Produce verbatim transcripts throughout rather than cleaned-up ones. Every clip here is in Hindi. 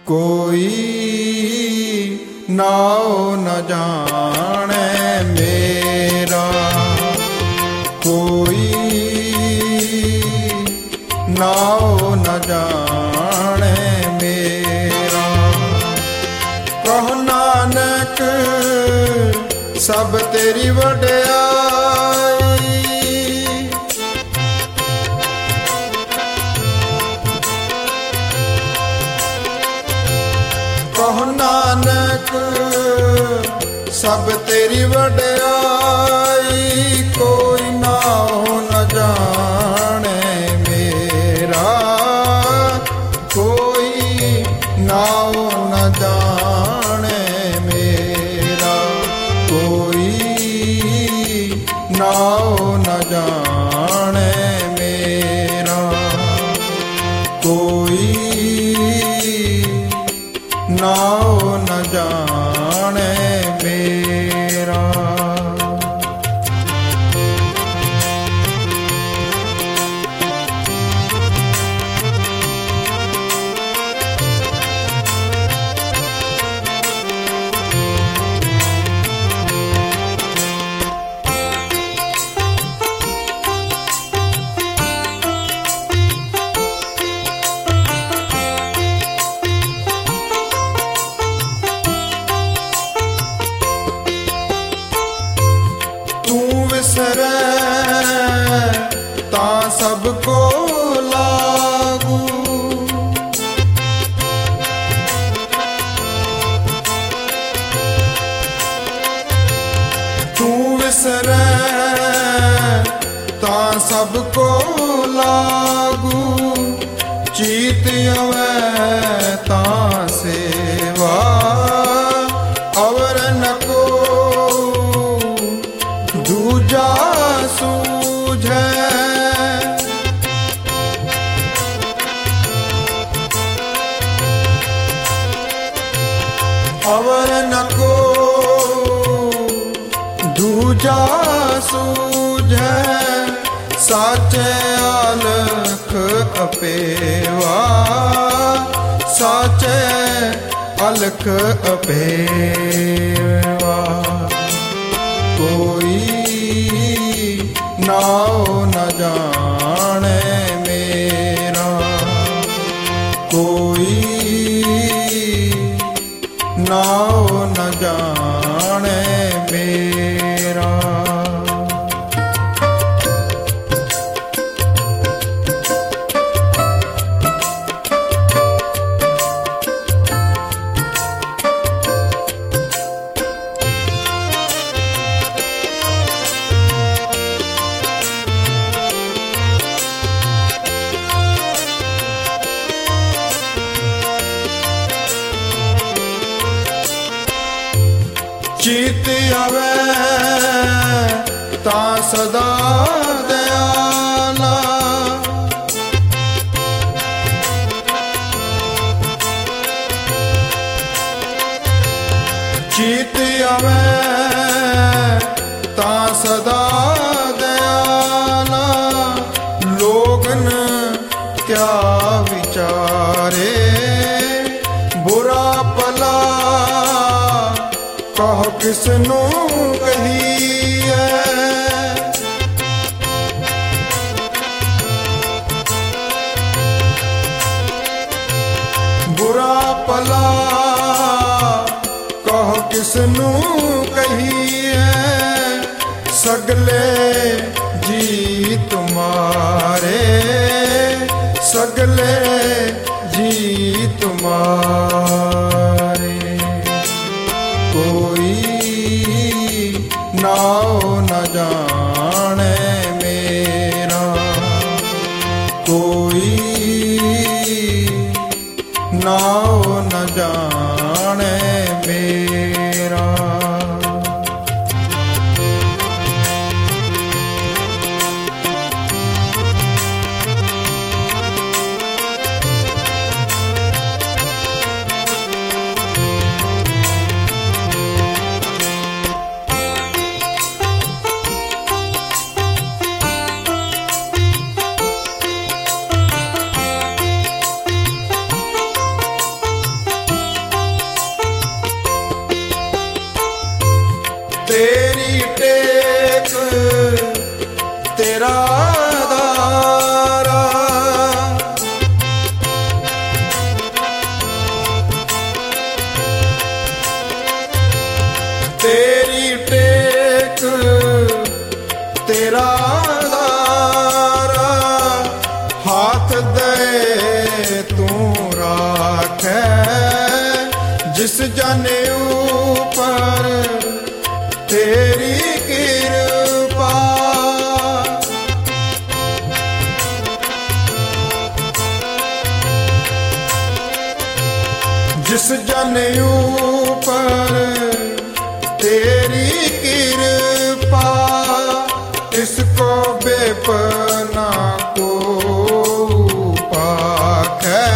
कोई नाओ न जाने मेरा, कोई नाओ न जाने मेरा। कहो नानक सब तेरी वड्याई, कहो नानक सब तेरी वड्याई। कोई नाओ न जाने मेरा, कोई नाओ न जाने मेरा, कोई नाओ न जाने मेरा, कोई नाओ न जाने मेरा। विसरे ता सबको लागू, तू विसरे ता सबको लागू। चीत अवै ता सेवा अवर न को दूजा सूझे। अवर न को दूजा सूझे। साचे अलख अपेवा, साचे अलख अपेवा। कोई नाओ न जाने मेरा, कोई नाओ न जाने मेरा। चीत अवै ता सदा दयाला, चीत अवै ता सदा दयाला। लोगन क्या विचारे बुरा भला, कहो किसनू कहिए। बुरा भला कहो किसनू कहिए। सगले जी तुम्हारे, सगले जी तुम्हारे। कोई नाओ न जाने मेरा, कोई नाओ न जाने मेरा। जिस जन ऊपर तेरी कृपा, जिस जन ऊपर तेरी कृपा, इसको बेपना को पाकै,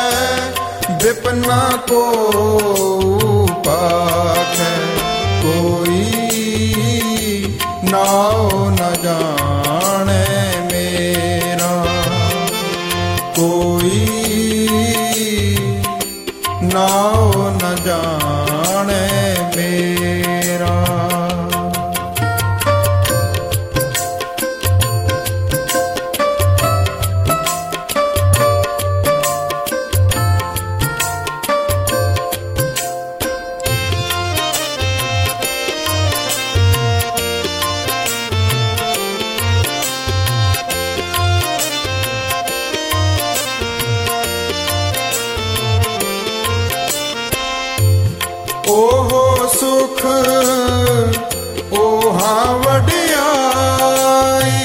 विपना को पाकै। कोई नाव न जाने मेरा, कोई नाव न जाने मेरा। ओहो सुख ओहा वडियाई,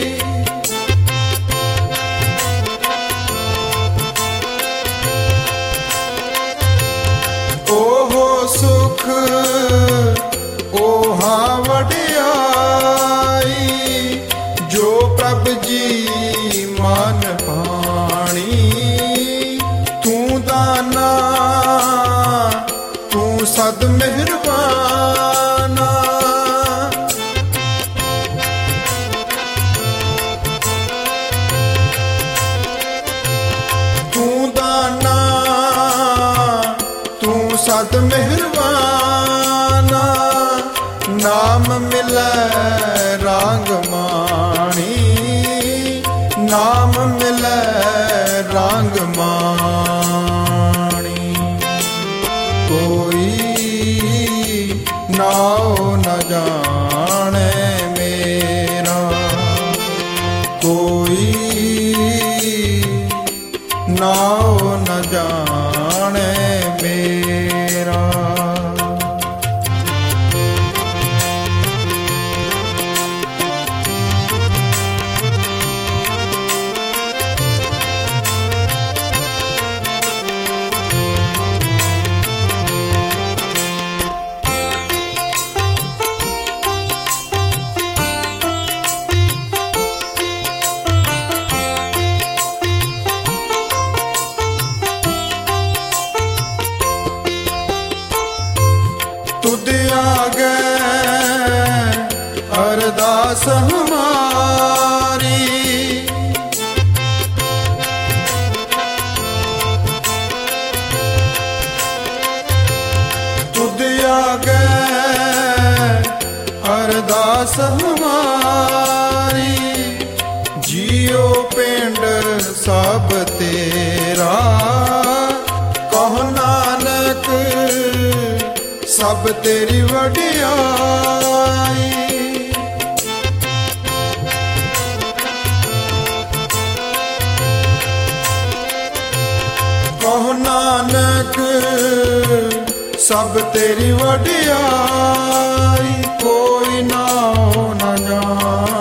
ओहो सुख ओहा वडियाई, जो प्रभ जी मन पाणी, तू दाना तू सद मेहरबाना। तू दाना तू सद मेहरबाना, नाम मिले रांग माणी, नाम मिले रांग माणी। कोई नाव न जाने मेरा, कोई नाव न जाने मेरा। तुद आगे अरदास हमारी, तुद आगे अरदास हमारी, जियो पिंड सब तेरा, कहो नानक सब तेरी वडियाई। कहो नानक सब तेरी वडियाई, कोई नाव न जाने